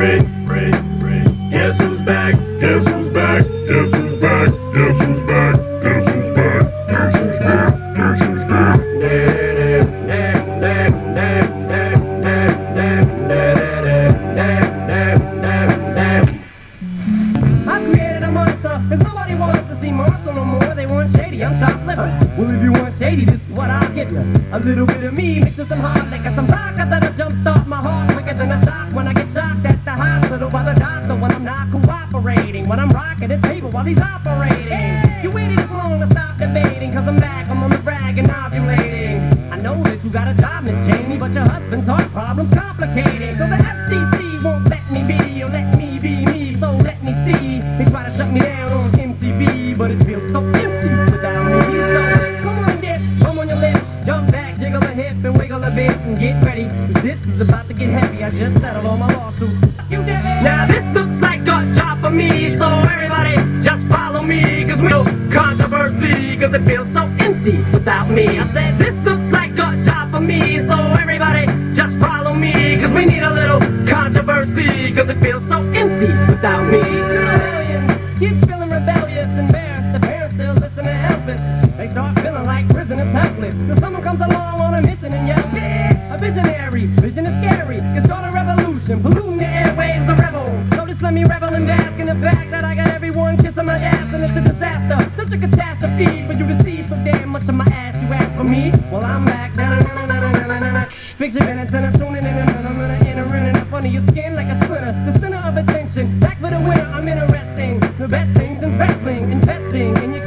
Guess who's back? Guess who's back? Guess who's back? Guess who's back? Guess who's back? Guess who's back? Guess who's back? I created a monster, cause nobody wants to see Marshall no more. They want shady, I'm chopped liver. Well, if you want shady, this is what I'll give you. A little bit of me mixed with some hard liquor, some vodka that'll jumpstart my heart quicker than a shock when I get shocked at the hospital by the doctor when I'm not cooperating. When I'm rocking the table while he's operating. You waited this long to stop debating, cause I'm back, I'm on the brag and ovulating. I know that you got a job, Miss Cheney, but your husband's heart problem's complicated. So the FCC won't let me be, or let me be me, so let me see. They try to shut me down on MTV, but it feels so empty without me. So come on, dip, come on your lips, jump back, jiggle a hip and wiggle a bit and get ready. Cause this is about to get heavy, I just settled all my lawsuits. Now this looks like a job for me, so everybody just follow me. Cause we know controversy, cause it feels so empty without me. I said this looks like a job for me, so everybody just follow me. Cause we need a little controversy, cause it feels so empty without me. Kids feeling rebellious, embarrassed, the parents still listen to Elvis. They start feeling like prisoners helpless. So someone comes along on a mission and yells, yeah, a visionary, vision is scary. You start a revolution, polluting the airwaves, a rebel. So just let me revel and bask in the fact that I got everyone kissing my ass and it's a disaster. Such a catastrophe for you to see so damn much of my ass. You ask for me? Well, I'm back. Fix your minutes and I'm tuning in and I'm gonna enter in and up under your skin like a splinter. The center of attention, back for the winner, I'm interesting. The best things in wrestling, investing in your